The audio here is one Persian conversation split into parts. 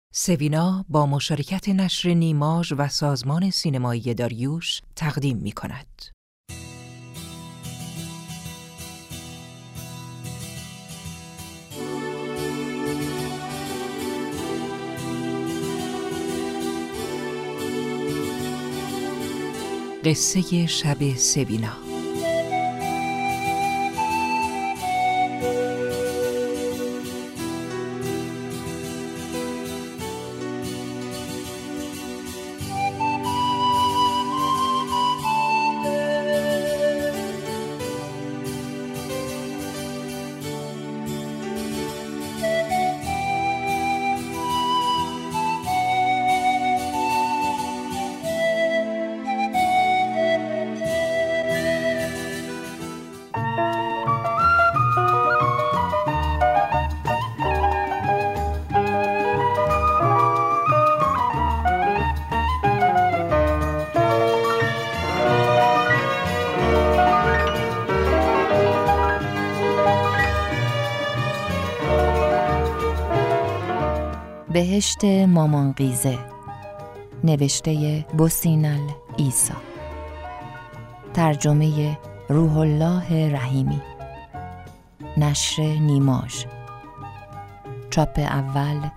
سوینا با مشارکت نشر نیماژ و سازمان سینمایی داریوش تقدیم می‌کند. قصه شب سوینا. بهشت مامان قیزه، نوشته بوسینل عیسی، ترجمه روح الله رحیمی، نشر نیماژ، چاپ اول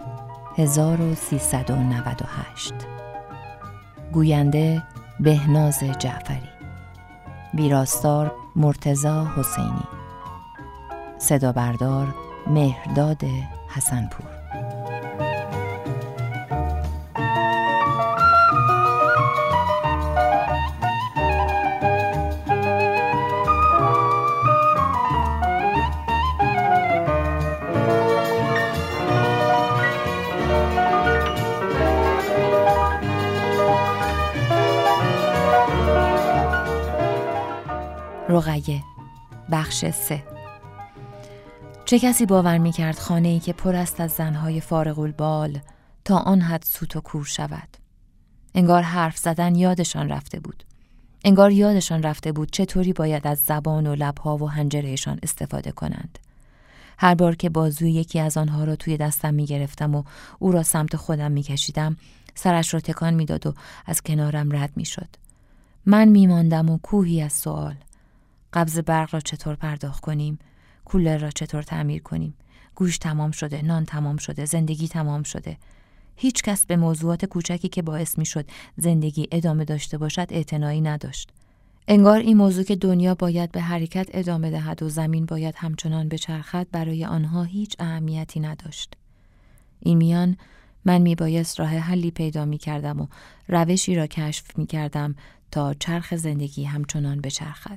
1398، گوینده بهناز جعفری، ویراستار مرتضی حسینی، صدا بردار مهرداد حسنپور. رقیه، بخش 3. چه کسی باور می‌کرد خانه‌ای که پر است از زن‌های فارغ البال تا آن حد سوت و کور شود؟ انگار حرف زدن یادشان رفته بود. انگار یادشان رفته بود چطوری باید از زبان و لب‌ها و حنجره‌شان استفاده کنند. هر بار که بازوی یکی از آنها را توی دستم می‌گرفتم و او را سمت خودم می‌کشیدم، سرش را تکان می‌داد و از کنارم رد می‌شد. من می‌ماندم و کوهی از سوال. قبض برق را چطور پرداخت کنیم؟ کولر را چطور تعمیر کنیم؟ گوشت تمام شده، نان تمام شده، زندگی تمام شده. هیچ کس به موضوعات کوچکی که باعث می شد زندگی ادامه داشته باشد اعتنایی نداشت. انگار این موضوع که دنیا باید به حرکت ادامه دهد و زمین باید همچنان بچرخد برای آنها هیچ اهمیتی نداشت. این میان من می بایست راه حلی پیدا می کردم و روشی را کشف می کردم تا چرخ زندگی همچنان بچرخد.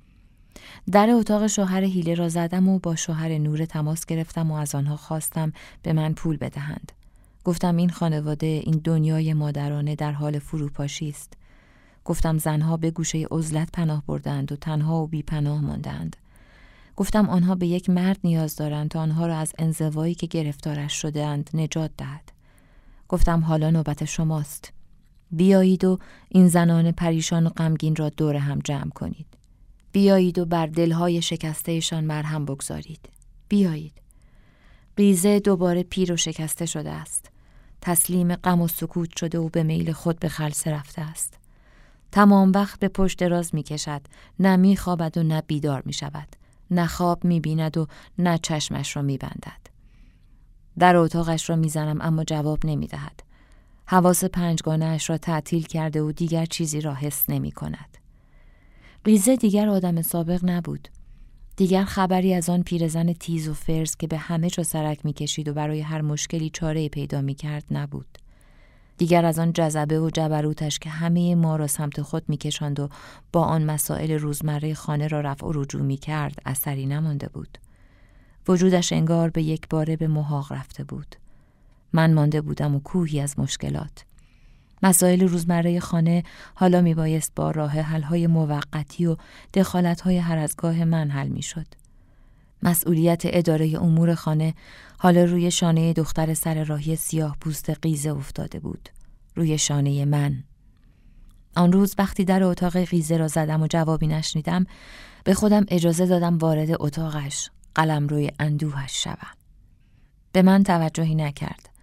در اتاق شوهر هیله را زدم و با شوهر نور تماس گرفتم و از آنها خواستم به من پول بدهند. گفتم این خانواده، این دنیای مادرانه در حال فروپاشی است. گفتم زنها به گوشه عزلت پناه بردند و تنها و بی پناه ماندند. گفتم آنها به یک مرد نیاز دارند تا آنها را از انزوایی که گرفتارش شده‌اند نجات دهد. گفتم حالا نوبت شماست. بیایید و این زنان پریشان و غمگین را دور هم جمع کنید. بیایید و بر دلهای شکستهشان مرهم بگذارید. بیایید. قیزه دوباره پیر و شکسته شده است. تسلیم غم و سکوت شده و به میل خود به خلسه رفته است. تمام وقت به پشت دراز می کشد. نه می خوابد و نه بیدار می شود. نه خواب می بیند و نه چشمش را می بندد. در اتاقش را می زنم اما جواب نمی دهد. حواس پنجگانه اش را تعطیل کرده و دیگر چیزی را حس نمی کند. قیزه دیگر آدم سابق نبود. دیگر خبری از آن پیرزن تیز و فرز که به همه جا سرک می‌کشید و برای هر مشکلی چاره‌ای پیدا می‌کرد نبود. دیگر از آن جذبه و جبروتش که همه ما را سمت خود می‌کشاند و با آن مسائل روزمره خانه را رفع و رجوع می‌کرد اثری نمانده بود. وجودش انگار به یک باره به محاق رفته بود. من مانده بودم و کوهی از مشکلات. مسائل روزمره خانه حالا میبایست با راه حل‌های موقتی و دخالت‌های هر از گاه من حل میشد. مسئولیت اداره امور خانه حالا روی شانه دختر سر راهی سیاه پوست قیزه افتاده بود. روی شانه من. آن روز وقتی در اتاق قیزه را زدم و جوابی نشنیدم، به خودم اجازه دادم وارد اتاقش، قلمروی اندوهش شوم. به من توجهی نکرد.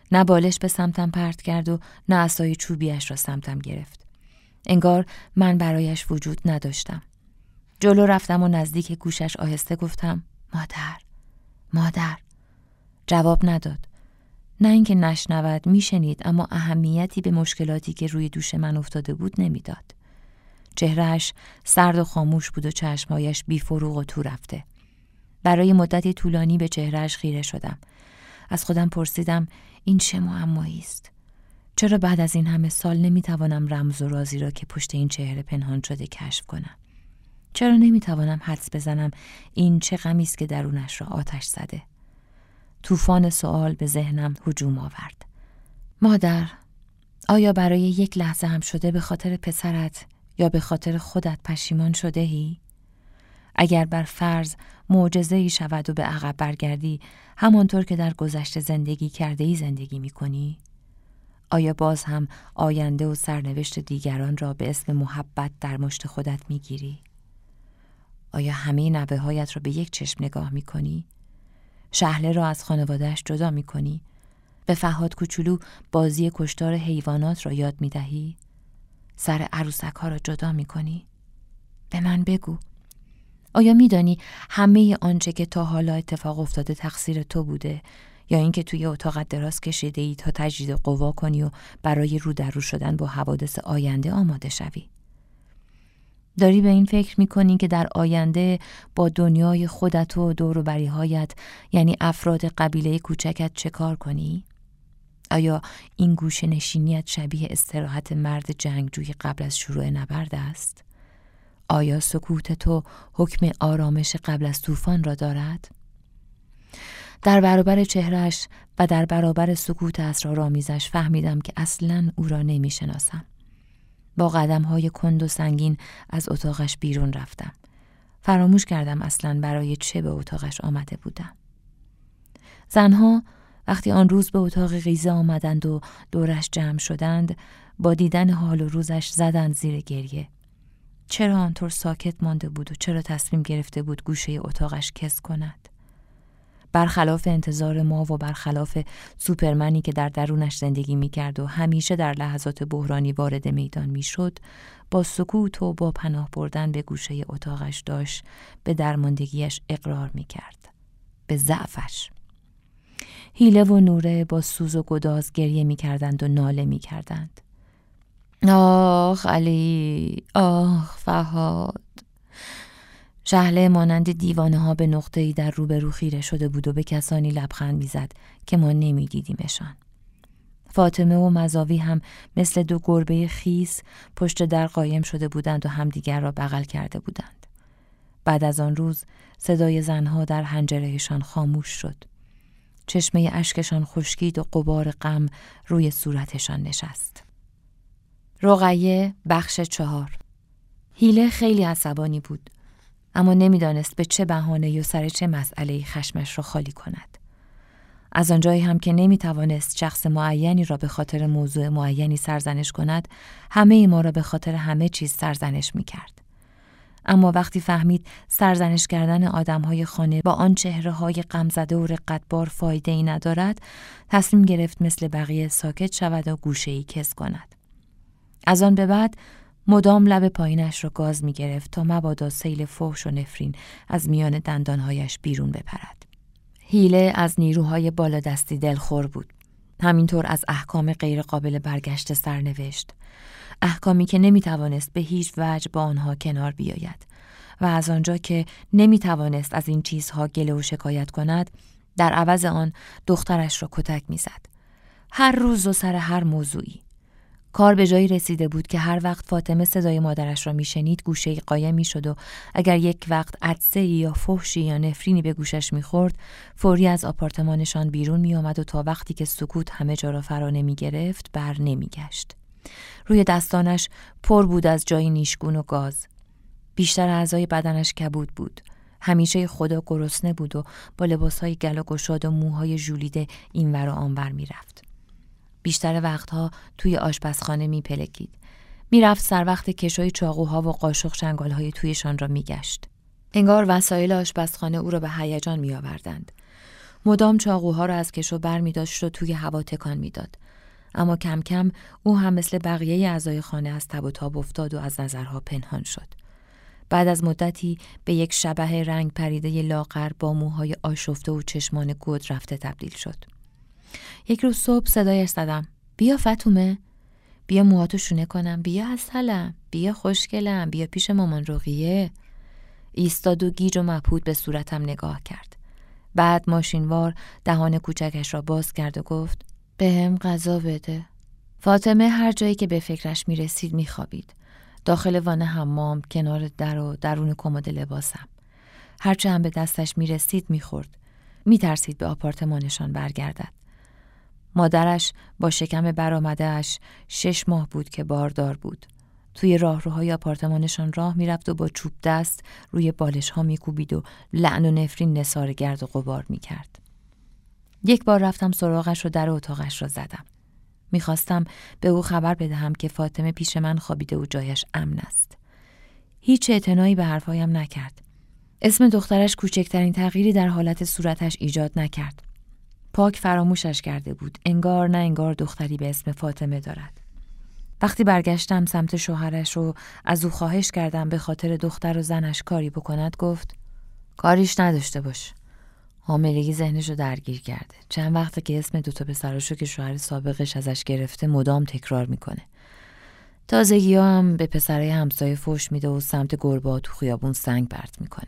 نه بالش به سمتم پرت کرد و نه عصای چوبیش را سمتم گرفت. انگار من برایش وجود نداشتم. جلو رفتم و نزدیک گوشش آهسته گفتم مادر، مادر. جواب نداد. نه اینکه نشنود، میشنید، اما اهمیتی به مشکلاتی که روی دوش من افتاده بود نمیداد. چهرهش سرد و خاموش بود و چشمهایش بی فروغ و تو رفته. برای مدتی طولانی به چهرهش خیره شدم. از خودم پرسیدم این چه معمایی است؟ چرا بعد از این همه سال نمیتوانم رمز و رازی را که پشت این چهره پنهان شده کشف کنم؟ چرا نمیتوانم حدس بزنم این چه غمی است که درونش را آتش زده؟ طوفان سوال به ذهنم هجوم آورد. مادر، آیا برای یک لحظه هم شده به خاطر پسرت یا به خاطر خودت پشیمان شده‌ای؟ اگر بر فرض معجزه‌ای شود و به عقب برگردی همانطور که در گذشته زندگی کرده‌ای زندگی می‌کنی؟ آیا باز هم آینده و سرنوشت دیگران را به اسم محبت در مشت خودت می‌گیری؟ آیا همه نوه‌هایت را به یک چشم نگاه می‌کنی؟ شهله را از خانواده‌اش جدا می‌کنی؟ به فرهاد کوچولو بازی کشتار حیوانات را یاد می‌دهی؟ سر عروسک‌ها را جدا می‌کنی؟ به من بگو. آیا می‌دانی همه آنچه که تا حالا اتفاق افتاده تقصیر تو بوده، یا اینکه توی اتاقت دراز کشیده‌ای تا تجدید قوا کنی و برای رو در رو شدن با حوادث آینده آماده شوی؟ داری به این فکر می‌کنی که در آینده با دنیای خودت و دور و بری‌هایت، یعنی افراد قبیله کوچکت، چه کار کنی؟ آیا این گوشه نشینیت شبیه استراحت مرد جنگجوی قبل از شروع نبرد است؟ آیا سکوت تو حکم آرامش قبل از طوفان را دارد؟ در برابر چهرهش و در برابر سکوت اسرارآمیزش فهمیدم که اصلاً او را نمی‌شناسم. با قدم‌های کند و سنگین از اتاقش بیرون رفتم. فراموش کردم اصلاً برای چه به اتاقش آمده بودم. زنها وقتی آن روز به اتاق غیزه آمدند و دورش جمع شدند، با دیدن حال و روزش زدند زیر گریه. چرا آنطور ساکت مانده بود و چرا تصمیم گرفته بود گوشه اتاقش کس کند؟ برخلاف انتظار ما و برخلاف سوپرمنی که در درونش زندگی می‌کرد و همیشه در لحظات بحرانی وارد میدان می‌شد، با سکوت و با پناه بردن به گوشه اتاقش داشت به درماندگیش اقرار می‌کرد، به ضعفش. هیله و نوره با سوز و گداز گریه می‌کردند و ناله می‌کردند. آخ علی، آخ فرهاد. شهله مانند دیوانه ها به نقطه‌ای در روبرو خیره شده بود و به کسانی لبخند می‌زد که ما نمی‌دیدیمشان. فاطمه و مزاوی هم مثل دو گربه خیس پشت در قایم شده بودند و همدیگر را بغل کرده بودند. بعد از آن روز صدای زنها در حنجرهشان خاموش شد. چشمه اشکشان خشکید و غبار غم روی صورتشان نشست. رقیه بخش 4. هیله خیلی عصبانی بود، اما نمیدانست به چه بهانه‌ای و سر چه مسئله‌ای خشمش را خالی کند. از آنجایی هم که نمیتوانست شخص معینی را به خاطر موضوع معینی سرزنش کند، همه ما را به خاطر همه چیز سرزنش میکرد. اما وقتی فهمید سرزنش کردن آدم‌های خانه با آن چهره‌های غمزده و رقتبار فایده‌ای ندارد، تصمیم گرفت مثل بقیه ساکت شود و گوشه‌ای کس کند. از آن به بعد مدام لب پایینش را گاز می گرفت تا مبادا سیل فحش و نفرین از میان دندانهایش بیرون بپرد. هیله از نیروهای بالادستی دلخور بود. همینطور از احکام غیر قابل برگشت سرنوشت. احکامی که نمی توانست به هیچ وجه با آنها کنار بیاید و از آنجا که نمی توانست از این چیزها گله و شکایت کند، در عوض آن دخترش را کتک می زد. هر روز و سر هر موضوعی. کار به جایی رسیده بود که هر وقت فاطمه صدای مادرش را میشنید گوشه‌ای قایم میشد و اگر یک وقت عطسه‌ای یا فحشی یا نفرینی به گوشش میخورد، فوری از آپارتمانشان بیرون میآمد و تا وقتی که سکوت همه جا را فرا نمیگرفت بر نمیگشت. روی دستانش پر بود از جای نیشگون و گاز. بیشتر اعضای بدنش کبود بود. همیشه خدا گرسنه بود و با لباسهای گل و گشاد و موهای ژولیده اینور و آنور میرفت. بیشتر وقتها توی آشپزخانه میپلکید. میرفت سر وقت کشوی چاقوها و قاشق چنگالهای تویشان را میگشت. انگار وسایل آشپزخانه او را به هیجان میآوردند. مدام چاقوها را از کشو بر می داشت و توی هوا تکان می داد. اما کم کم او هم مثل بقیه اعضای خانه از تب و تاب افتاد و از نظرها پنهان شد. بعد از مدتی به یک شبح رنگ پریده لاغر با موهای آشفته و چشمان گود رفته تبدیل شد. یک روز صبح صدایش زدم: بیا فاطمه، بیا موهاتو شونه کنم، بیا عسلم، بیا خوشگلم، بیا پیش مامان رقیه. ایستاد و گیج و مبهوت به صورتم نگاه کرد. بعد ماشینوار دهان کوچکش را باز کرد و گفت: بهم غذا بده. فاطمه هر جایی که به فکرش می رسید می خوابید. داخل وان حمام، کنار در و درون کمد لباسم. هرچه هم به دستش می رسید می خورد. می ترسید به آپارتمانشان برگردد. مادرش با شکم برآمده‌اش 6 ماه بود که باردار بود. توی راهروهای آپارتمانشان راه می رفت و با چوب دست روی بالش ها می کوبید و لعن و نفرین نثار گرد و غبار می کرد. یک بار رفتم سراغش و در اتاقش را زدم. میخواستم به او خبر بدهم که فاطمه پیش من خوابیده و جایش امن است. هیچ اعتنایی به حرفایم نکرد. اسم دخترش کوچکترین تغییری در حالت صورتش ایجاد نکرد. پاک فراموشش کرده بود. انگار نه انگار دختری به اسم فاطمه دارد. وقتی برگشتم سمت شوهرش و از او خواهش کردم به خاطر دختر و زنش کاری بکند، گفت: کاریش نداشته باش. حاملگی ذهنشو درگیر کرده. چند وقته که اسم 2 پسراشو که شوهر سابقش ازش گرفته مدام تکرار میکنه. تازگی ها هم به پسرای همسایه فوش میده و سمت گربه تو خیابون سنگ پرت میکنه.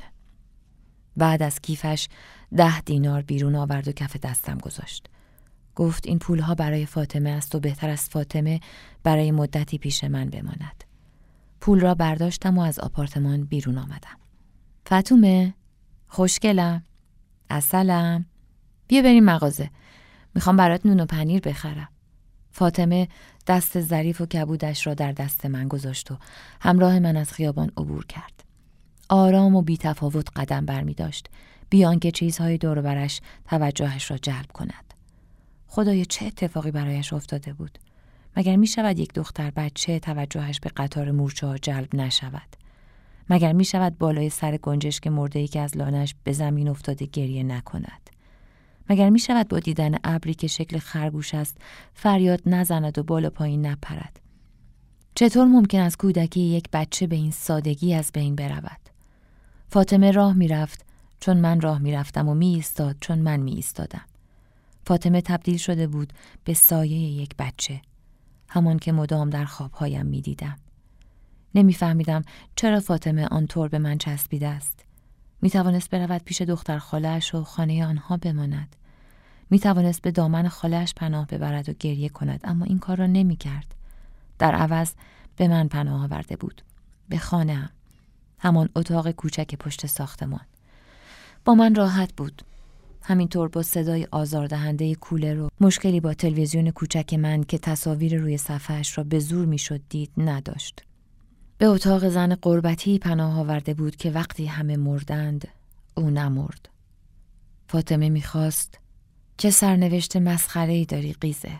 بعد از کیفش 10 دینار بیرون آورد و کف دستم گذاشت. گفت این پولها برای فاطمه است و بهتر از فاطمه برای مدتی پیش من بماند. پول را برداشتم و از آپارتمان بیرون آمدم. فاطمه، خوشگلم، عسلم، بیا بریم مغازه. میخوام برات نون و پنیر بخرم. فاطمه دست ظریف و کبودش را در دست من گذاشت و همراه من از خیابان عبور کرد. آرام و بی تفاوت قدم برمی داشت، بی آنکه چیزهای دور و برش توجهش را جلب کند. خدایا چه اتفاقی برایش افتاده بود؟ مگر می شود یک دختر بچه توجهش به قطار مورچه ها جلب نشود؟ مگر می شود بالای سر گنجشک مرده‌ای که از لانش به زمین افتاده گریه نکند؟ مگر می شود با دیدن ابری که شکل خرگوش است فریاد نزند و بالا پایین نپرد؟ چطور ممکن است کودکی یک بچه به این سادگی از بین برود؟ فاطمه راه می رفت چون من راه می رفتم و می ایستاد چون من می ایستادم. فاطمه تبدیل شده بود به سایه یک بچه، همان که مدام در خوابهایم می دیدم. نمی‌فهمیدم چرا فاطمه آنطور به من چسبیده است. می‌توانست برود پیش دختر خاله‌اش و خانه آنها بماند. می‌توانست به دامن خاله‌اش پناه ببرد و گریه کند، اما این کار را نمی‌کرد. در عوض به من پناه آورده بود، به خانه‌ام، همان اتاق کوچک پشت ساختمان. با من راحت بود. همینطور با صدای آزاردهنده کولر و مشکلی با تلویزیون کوچک من که تصاویر روی صفحه‌اش را به زور می‌شد دید نداشت. به اتاق زن قربتی پناه آورده بود که وقتی همه مردند او نمرد. فاطمه می‌خواست: چه سرنوشت مسخره‌ای داری قیزه،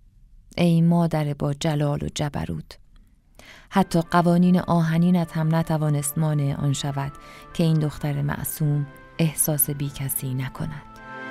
ای مادر با جلال و جبروت. حتی قوانین آهنینت هم نتوانست مانع آن شود که این دختر معصوم احساس بی‌کسی نکند.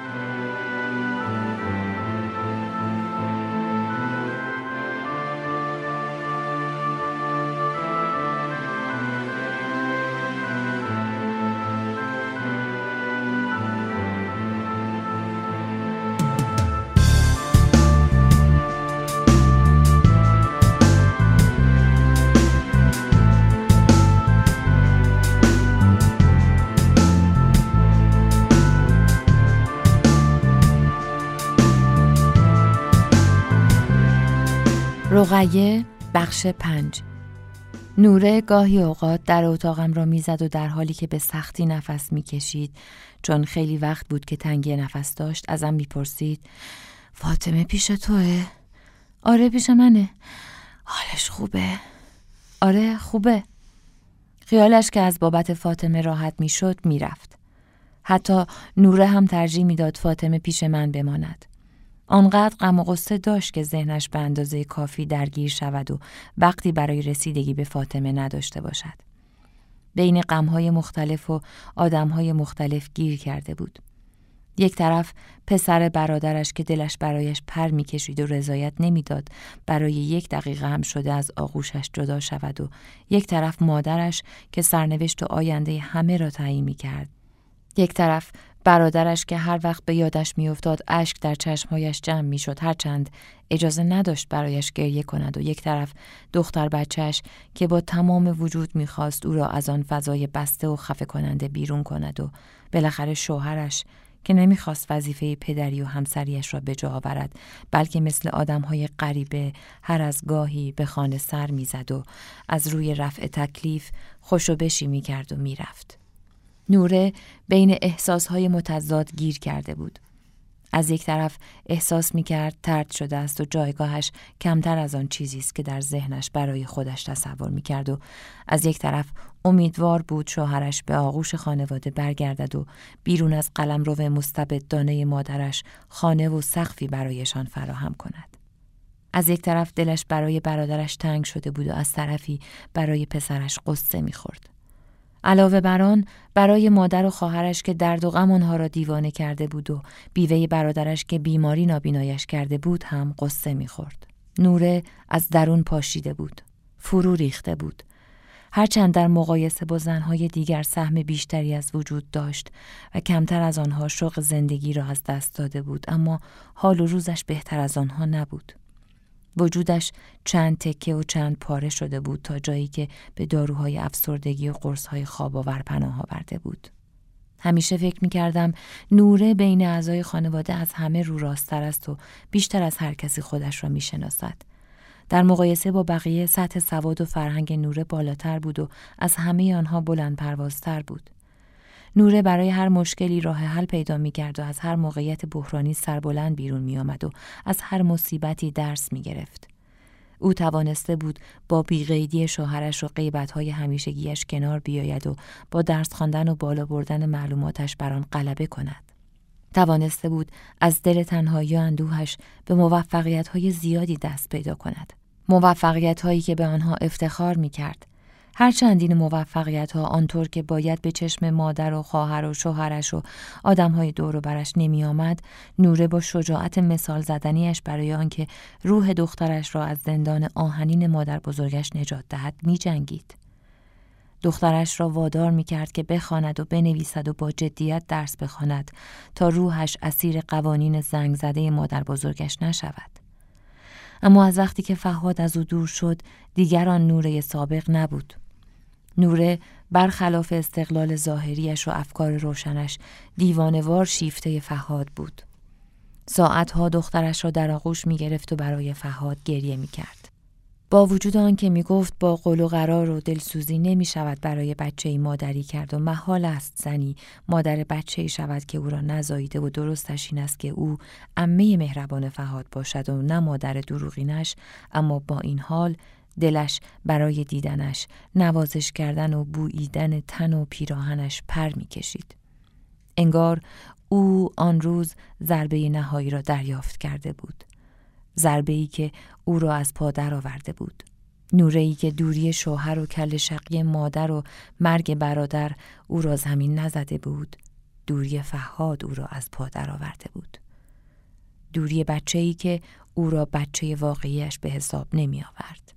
رقیه، بخش 5. نوره گاهی اوقات در اتاقم را میزد و در حالی که به سختی نفس میکشید، چون خیلی وقت بود که تنگی نفس داشت، ازم میپرسید: فاطمه پیش توه؟ آره پیش منه. حالش خوبه؟ آره خوبه. خیالش که از بابت فاطمه راحت میشد میرفت. حتی نوره هم ترجیح میداد فاطمه پیش من بماند. آنقدر غم و غصه داشت که ذهنش به اندازه کافی درگیر شود و وقتی برای رسیدگی به فاطمه نداشته باشد. بین غم‌های مختلف و آدم‌های مختلف گیر کرده بود. یک طرف پسر برادرش که دلش برایش پر می‌کشید و رضایت نمی‌داد برای 1 دقیقه هم شده از آغوشش جدا شود و یک طرف مادرش که سرنوشت و آینده همه را تعیین می‌کرد. یک طرف برادرش که هر وقت به یادش می‌افتاد اشک در چشمهایش جمع می‌شد هرچند اجازه نداشت برایش گریه کند و یک طرف دختر بچه‌اش که با تمام وجود می‌خواست او را از آن فضای بسته و خفه کننده بیرون کند و بالاخره شوهرش که نمی‌خواست وظیفه پدری و همسریش را به جا آورد بلکه مثل آدم‌های غریبه هر از گاهی به خانه سر می‌زد و از روی رفع تکلیف خوشو بشی می‌کرد و می‌رفت. نوره بین احساسهای متضاد گیر کرده بود. از یک طرف احساس می‌کرد طرد شده است و جایگاهش کمتر از آن چیزی است که در ذهنش برای خودش تصور می‌کرد و از یک طرف امیدوار بود شوهرش به آغوش خانواده برگردد و بیرون از قلمرو مستبدانه مادرش خانه و سقفی برایشان فراهم کند. از یک طرف دلش برای برادرش تنگ شده بود و از طرفی برای پسرش قصه می‌خورد. علاوه بر آن برای مادر و خواهرش که درد و غم آنها را دیوانه کرده بود و بیوه برادرش که بیماری نابینایش کرده بود هم قصه می‌خورد. نوره از درون پاشیده بود، فرو ریخته بود. هرچند در مقایسه با زنهای دیگر سهم بیشتری از وجود داشت و کمتر از آنها شوق زندگی را از دست داده بود، اما حال و روزش بهتر از آنها نبود. وجودش چند تکه و چند پاره شده بود تا جایی که به داروهای افسردگی و قرصهای خواب آور پناه آورده بود. همیشه فکر می‌کردم نوره بین اعضای خانواده از همه رو راست‌تر است و بیشتر از هر کسی خودش را می‌شناسد. در مقایسه با بقیه سطح سواد و فرهنگ نوره بالاتر بود و از همه آنها بلند پروازتر بود. نوره برای هر مشکلی راه حل پیدا می‌کرد و از هر موقعیت بحرانی سربلند بیرون می‌آمد و از هر مصیبتی درس می‌گرفت. او توانسته بود با بی‌قیدی شوهرش و غیبت‌های همیشگیش کنار بیاید و با درس خواندن و بالا بردن معلوماتش بر آن غلبه کند. توانسته بود از دل تنهایی و اندوهش به موفقیت‌های زیادی دست پیدا کند. موفقیت‌هایی که به آنها افتخار می‌کرد. هرچند این موفقیت‌ها آنطور که باید به چشم مادر و خواهر و شوهرش و آدم‌های دور و برش نمی آمد، نوره با شجاعت مثال زدنیش برای آنکه روح دخترش را از زندان آهنین مادر بزرگش نجات دهد می جنگید. دخترش را وادار می کرد که بخواند و بنویسد و با جدیت درس بخواند تا روحش اسیر قوانین زنگ زده مادر بزرگش نشود. اما از وقتی که فرهاد از او دور شد دیگر آن نوره سابق نبود. نوره برخلاف استقلال ظاهریش و افکار روشنش دیوانه‌وار شیفته فرهاد بود. ساعتها دخترش را در آغوش می گرفت و برای فرهاد گریه می کرد. با وجود آن که می گفت با قول و قرار و دلسوزی نمی شود برای بچه‌ای مادری کرد و محال است زنی مادر بچه‌ای شود که او را نزاییده و درستش این است که او عمه مهربان فرهاد باشد و نه مادر دروغینش، اما با این حال دلش برای دیدنش، نوازش کردن و بوییدن تن و پیراهنش پر می کشید. انگار او آن روز ضربه نهایی را دریافت کرده بود. ضربه‌ای که او را از پا در آورده بود. نوره‌ای که دوری شوهر و کل شقی مادر و مرگ برادر او را زمین نزده بود. دوری فرهاد او را از پا در آورده بود. دوری بچه‌ای که او را بچه واقعیش به حساب نمی آورد.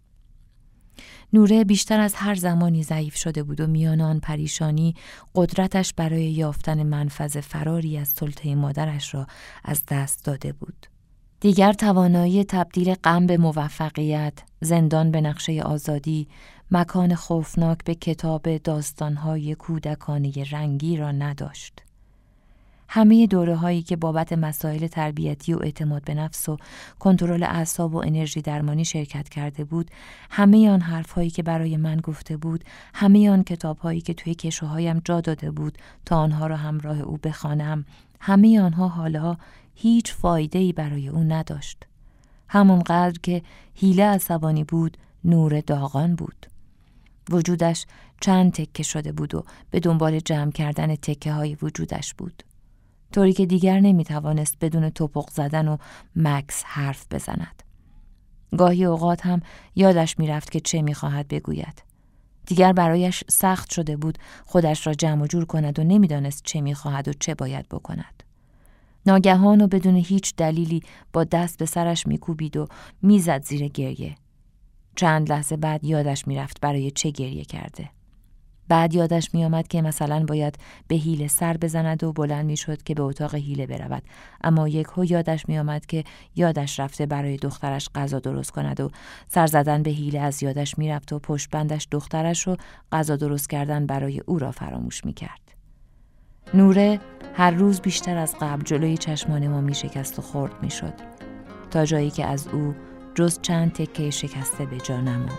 نوره بیشتر از هر زمانی ضعیف شده بود و میان آن پریشانی قدرتش برای یافتن منفذ فراری از سلطه مادرش را از دست داده بود. دیگر توانایی تبدیل غم به موفقیت، زندان به نقشه آزادی، مکان خوفناک به کتاب داستان‌های کودکانه رنگی را نداشت. همه دوره‌هایی که بابت مسائل تربیتی و اعتماد به نفس و کنترل اعصاب و انرژی درمانی شرکت کرده بود، همه آن حرف‌هایی که برای من گفته بود، همه آن کتاب‌هایی که توی کشوهایم جا داده بود تا آنها را همراه او بخوانم، همه آنها حالا هیچ فایده‌ای برای او نداشت. همانقدر که حیله عصبانی بود، نور داغان بود. وجودش چند تکه شده بود و به دنبال جمع کردن تکه های وجودش بود. طوری که دیگر نمیتوانست بدون توپق زدن و مکس حرف بزند. گاهی اوقات هم یادش میرفت که چه میخواهد بگوید. دیگر برایش سخت شده بود خودش را جمع و جور کند و نمیدانست چه میخواهد و چه باید بکند. ناگهان و بدون هیچ دلیلی با دست به سرش میکوبید و میزد زیر گریه. چند لحظه بعد یادش میرفت برای چه گریه کرده. بعد یادش میآمد که مثلا باید به حیله سر بزند و بلند میشد که به اتاق حیله برود، اما یکهو یادش میآمد که یادش رفته برای دخترش غذا درست کند و سر زدن به حیله از یادش میرفت و پشت بندش دخترش و غذا درست کردن برای او را فراموش میکرد. نوره هر روز بیشتر از قبل جلوی چشمان ما میشکست و خرد میشد، تا جایی که از او جز چند تکه شکسته به جا نماند.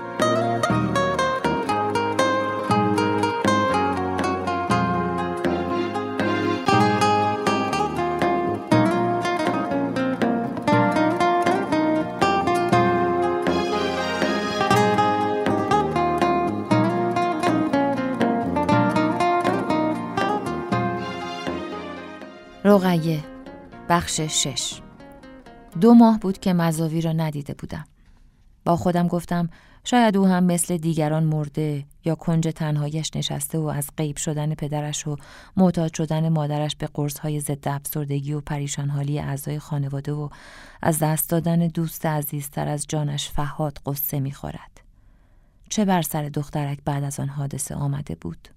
رقیه، بخش 6. 2 ماه بود که مزاوی را ندیده بودم. با خودم گفتم شاید او هم مثل دیگران مرده یا کنج تنهایش نشسته و از غیب شدن پدرش و معتاد شدن مادرش به قرص‌های ضد افسردگی و پریشان حالی اعضای خانواده و از دست دادن دوست عزیزتر از جانش فرهاد قصه می‌خورد. چه بر سر دخترک بعد از آن حادثه آمده بود؟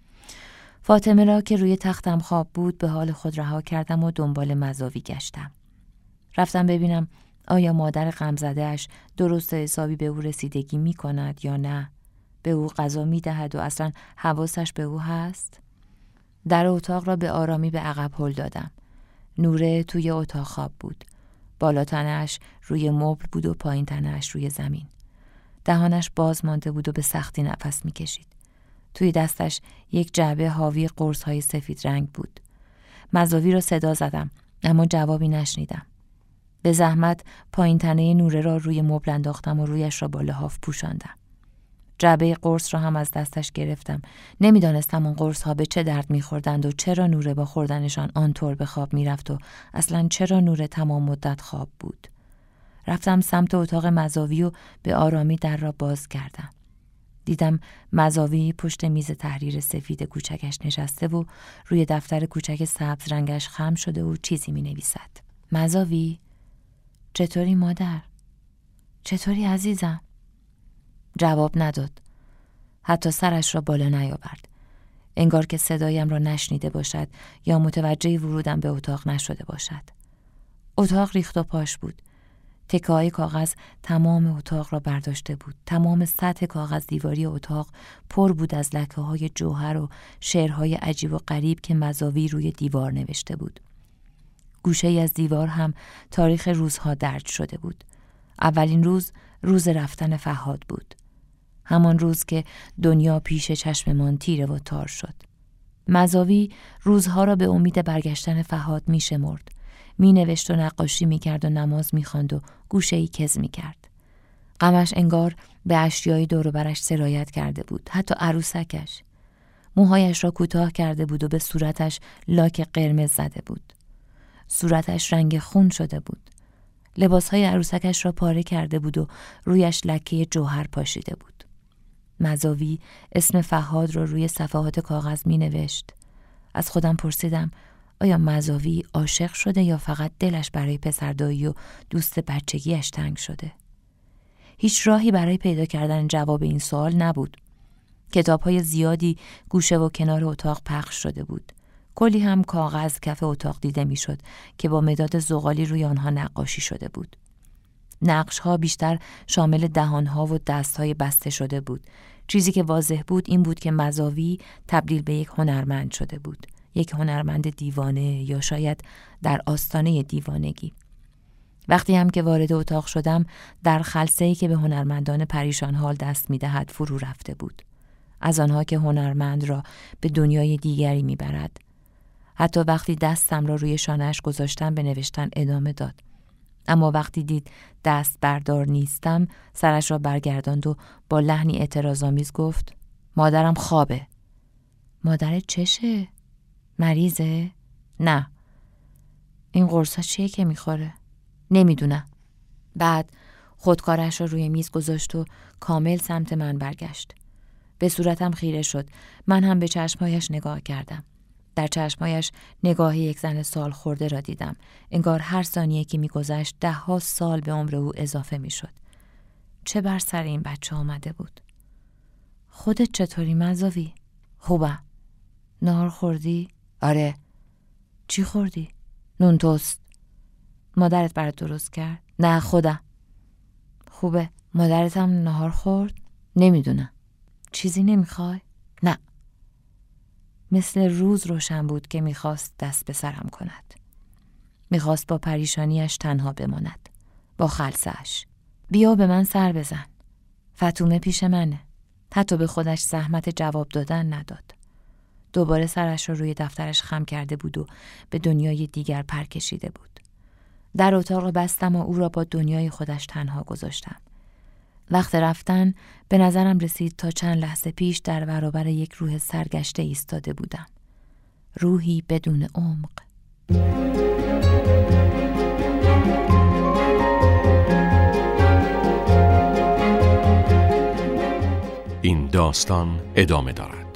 فاطمه را که روی تختم خواب بود به حال خود رها کردم و دنبال مزاوی گشتم. رفتم ببینم آیا مادر غمزده‌اش درست حسابی به او رسیدگی می کند یا نه، به او غذا می دهد و اصلا حواسش به او هست. در اتاق را به آرامی به عقب هل دادم. نوره توی اتاق خواب بود. بالا تنه‌اش روی مبل بود و پایین تنه‌اش روی زمین. دهانش باز مانده بود و به سختی نفس می کشید. توی دستش یک جعبه حاوی قرص‌های سفید رنگ بود. مزاوی را صدا زدم اما جوابی نشنیدم. به زحمت پایین تنه نوره را روی مبل انداختم و رویش را با لحاف پوشاندم. جعبه قرص را هم از دستش گرفتم. نمیدانستم اون قرص ها به چه درد می‌خوردند و چرا نوره با خوردنشان آنطور به خواب میرفت و اصلاً چرا نوره تمام مدت خواب بود. رفتم سمت اتاق مزاوی و به آرامی در را باز کردم. دیدم مزاوی پشت میز تحریر سفید کوچکش نشسته و روی دفتر کوچک سبز رنگش خم شده و چیزی می‌نویسد. مزاوی، چطوری مادر؟ چطوری عزیزم؟ جواب نداد. حتی سرش را بالا نیاورد. انگار که صدایم را نشنیده باشد یا متوجه ورودم به اتاق نشده باشد. اتاق ریخت و پاش بود. تکه‌های کاغذ تمام اتاق را برداشته بود. تمام سطح کاغذ دیواری اتاق پر بود از لکه‌های جوهر و شعرهای عجیب و غریب که مزاوی روی دیوار نوشته بود. گوشه‌ای از دیوار هم تاریخ روزها درج شده بود. اولین روز رفتن فرهاد بود. همان روز که دنیا پیش چشممان تیره و تار شد. مزاوی روزها را به امید برگشتن فرهاد می‌شمرد. می‌نوشت و نقاشی می‌کرد و نماز می‌خواند و گوشه‌ای کز می‌کرد. غمش انگار به اشیای دور و برش سرایت کرده بود، حتی عروسکش. موهایش را کوتاه کرده بود و به صورتش لاک قرمز زده بود. صورتش رنگ خون شده بود. لباسهای عروسکش را پاره کرده بود و رویش لکه جوهر پاشیده بود. مزاوی اسم فرهاد را روی صفحات کاغذ می نوشت. از خودم پرسیدم آیا مزاوی عاشق شده یا فقط دلش برای پسردایی و دوست بچگیش تنگ شده؟ هیچ راهی برای پیدا کردن جواب این سوال نبود. کتاب‌های زیادی گوشه و کنار اتاق پخش شده بود. کلی هم کاغذ کف اتاق دیده میشد که با مداد زغالی روی آنها نقاشی شده بود. نقش‌ها بیشتر شامل دهان‌ها و دست‌های بسته شده بود. چیزی که واضح بود این بود که مزاوی تبدیل به یک هنرمند شده بود. یک هنرمند دیوانه یا شاید در آستانه دیوانگی. وقتی هم که وارد اتاق شدم در خلسه‌ای که به هنرمندان پریشان حال دست می‌دهد فرو رفته بود. از آنها که هنرمند را به دنیای دیگری می‌برد. حتی وقتی دستم را روی شانه‌اش گذاشتم به نوشتن ادامه داد. اما وقتی دید دست بردار نیستم سرش را برگرداند و با لحنی اعتراض‌آمیز گفت مادرم خوابه. مادرت چشه؟ مریضه؟ نه. این قرصا چیه که میخوره؟ نمیدونم. بعد خودکارش را روی میز گذاشت و کامل سمت من برگشت. به صورتم خیره شد. من هم به چشمهایش نگاه کردم. در چشمایش نگاه یک زن سال خورده را دیدم. انگار هر ثانیه که می‌گذشت 10 سال به عمر او اضافه می‌شد. چه بر سر این بچه آمده بود؟ خودت چطوری مزاوی؟ خوبم. نهار خوردی؟ آره. چی خوردی؟ نون توست. مادرت برات درست کرد؟ نه خودم. خوبه. مادرت هم نهار خورد؟ نمیدونم. چیزی نمیخوای؟ نه. مثل روز روشن بود که میخواست دست به سرم کند. میخواست با پریشانیش تنها بماند. با خلسه‌اش. بیا به من سر بزن. فاطمه پیش منه. حتی به خودش زحمت جواب دادن نداد. دوباره سرش رو روی دفترش خم کرده بود و به دنیای دیگر پر کشیده بود. در اتاق بستم و او را با دنیای خودش تنها گذاشتم. وقت رفتن به نظرم رسید تا چند لحظه پیش در برابر یک روح سرگشته ایستاده بودم. روحی بدون عمق. این داستان ادامه دارد.